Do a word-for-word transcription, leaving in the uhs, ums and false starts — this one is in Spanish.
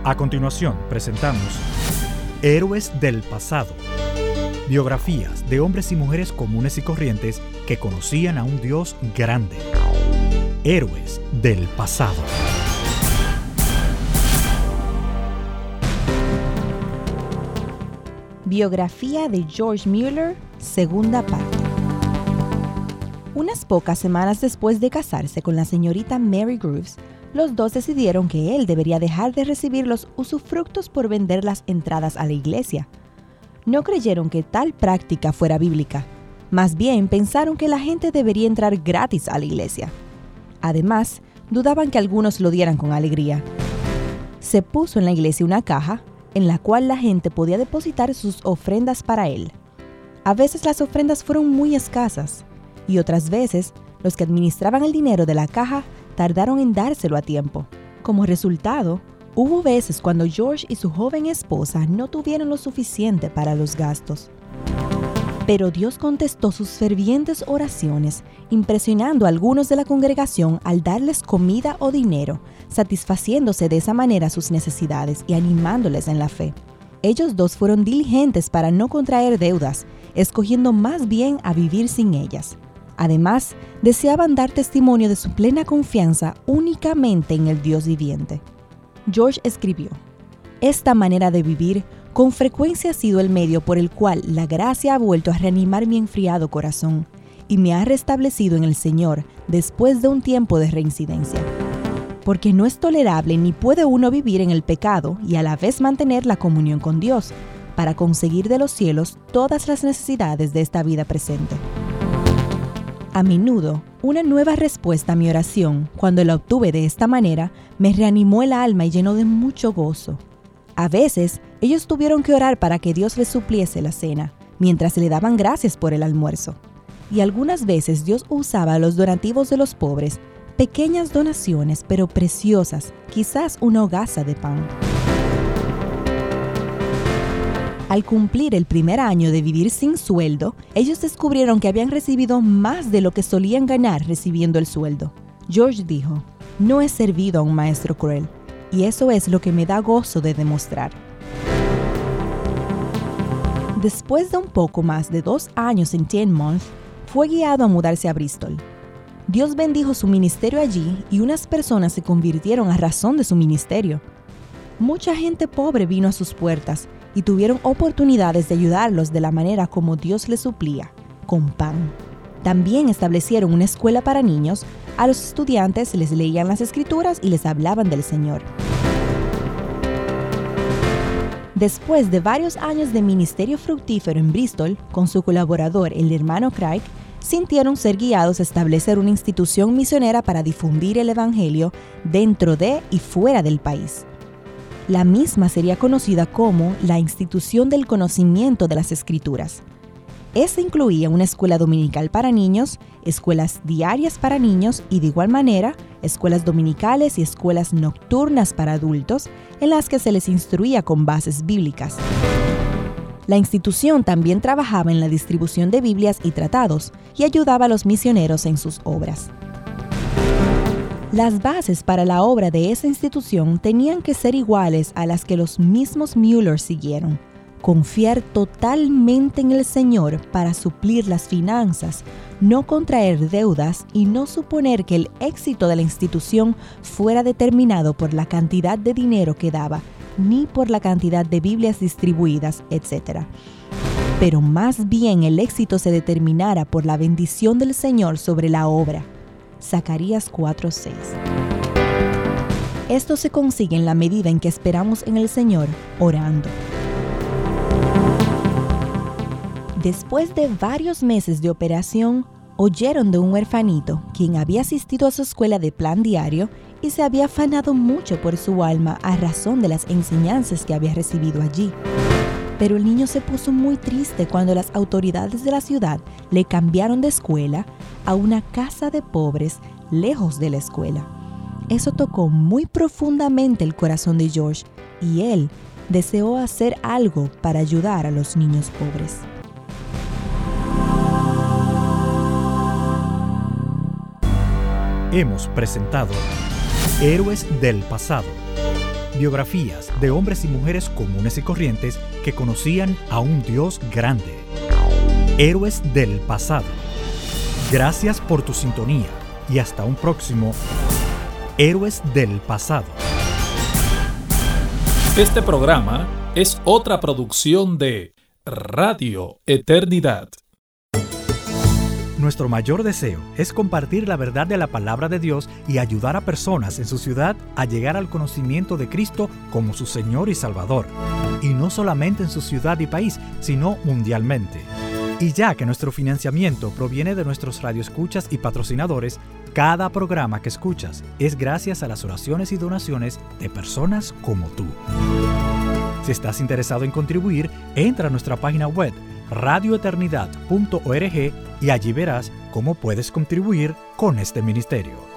A continuación, presentamos Héroes del pasado. Biografías de hombres y mujeres comunes y corrientes que conocían a un Dios grande. Héroes del pasado. Biografía de George Mueller, segunda parte. Unas pocas semanas después de casarse con la señorita Mary Groves, los dos decidieron que él debería dejar de recibir los usufructos por vender las entradas a la iglesia. No creyeron que tal práctica fuera bíblica. Más bien pensaron que la gente debería entrar gratis a la iglesia. Además, dudaban que algunos lo dieran con alegría. Se puso en la iglesia una caja en la cual la gente podía depositar sus ofrendas para él. A veces las ofrendas fueron muy escasas y otras veces los que administraban el dinero de la caja tardaron en dárselo a tiempo. Como resultado, hubo veces cuando George y su joven esposa no tuvieron lo suficiente para los gastos. Pero Dios contestó sus fervientes oraciones, impresionando a algunos de la congregación al darles comida o dinero, satisfaciéndose de esa manera sus necesidades y animándoles en la fe. Ellos dos fueron diligentes para no contraer deudas, escogiendo más bien a vivir sin ellas. Además, deseaban dar testimonio de su plena confianza únicamente en el Dios viviente. George escribió: "Esta manera de vivir con frecuencia ha sido el medio por el cual la gracia ha vuelto a reanimar mi enfriado corazón y me ha restablecido en el Señor después de un tiempo de reincidencia. Porque no es tolerable ni puede uno vivir en el pecado y a la vez mantener la comunión con Dios, para conseguir de los cielos todas las necesidades de esta vida presente. A menudo, una nueva respuesta a mi oración, cuando la obtuve de esta manera, me reanimó el alma y llenó de mucho gozo. A veces, ellos tuvieron que orar para que Dios les supliese la cena, mientras le daban gracias por el almuerzo. Y algunas veces Dios usaba los donativos de los pobres, pequeñas donaciones pero preciosas, quizás una hogaza de pan. Al cumplir el primer año de vivir sin sueldo, ellos descubrieron que habían recibido más de lo que solían ganar recibiendo el sueldo. George dijo: "No he servido a un maestro cruel, y eso es lo que me da gozo de demostrar". Después de un poco más de dos años en Teignmouth, fue guiado a mudarse a Bristol. Dios bendijo su ministerio allí y unas personas se convirtieron a razón de su ministerio. Mucha gente pobre vino a sus puertas y tuvieron oportunidades de ayudarlos de la manera como Dios les suplía, con pan. También establecieron una escuela para niños. A los estudiantes les leían las escrituras y les hablaban del Señor. Después de varios años de ministerio fructífero en Bristol, con su colaborador, el hermano Craig, sintieron ser guiados a establecer una institución misionera para difundir el Evangelio dentro de y fuera del país. La misma sería conocida como la Institución del Conocimiento de las Escrituras. Esta incluía una escuela dominical para niños, escuelas diarias para niños y, de igual manera, escuelas dominicales y escuelas nocturnas para adultos en las que se les instruía con bases bíblicas. La institución también trabajaba en la distribución de Biblias y tratados y ayudaba a los misioneros en sus obras. Las bases para la obra de esa institución tenían que ser iguales a las que los mismos Mueller siguieron: confiar totalmente en el Señor para suplir las finanzas, no contraer deudas y no suponer que el éxito de la institución fuera determinado por la cantidad de dinero que daba, ni por la cantidad de Biblias distribuidas, etcétera. Pero más bien el éxito se determinara por la bendición del Señor sobre la obra. Zacarías cuatro seis. Esto se consigue en la medida en que esperamos en el Señor, orando. Después de varios meses de operación, oyeron de un huerfanito, quien había asistido a su escuela de plan diario y se había afanado mucho por su alma a razón de las enseñanzas que había recibido allí. Pero el niño se puso muy triste cuando las autoridades de la ciudad le cambiaron de escuela a una casa de pobres lejos de la escuela. Eso tocó muy profundamente el corazón de George y él deseó hacer algo para ayudar a los niños pobres. Hemos presentado Héroes del pasado. Biografías de hombres y mujeres comunes y corrientes que conocían a un Dios grande. Héroes del pasado. Gracias por tu sintonía y hasta un próximo Héroes del pasado. Este programa es otra producción de Radio Eternidad. Nuestro mayor deseo es compartir la verdad de la palabra de Dios y ayudar a personas en su ciudad a llegar al conocimiento de Cristo como su Señor y Salvador. Y no solamente en su ciudad y país, sino mundialmente. Y ya que nuestro financiamiento proviene de nuestros radioescuchas y patrocinadores, cada programa que escuchas es gracias a las oraciones y donaciones de personas como tú. Si estás interesado en contribuir, entra a nuestra página web radio eternidad punto org y allí verás cómo puedes contribuir con este ministerio.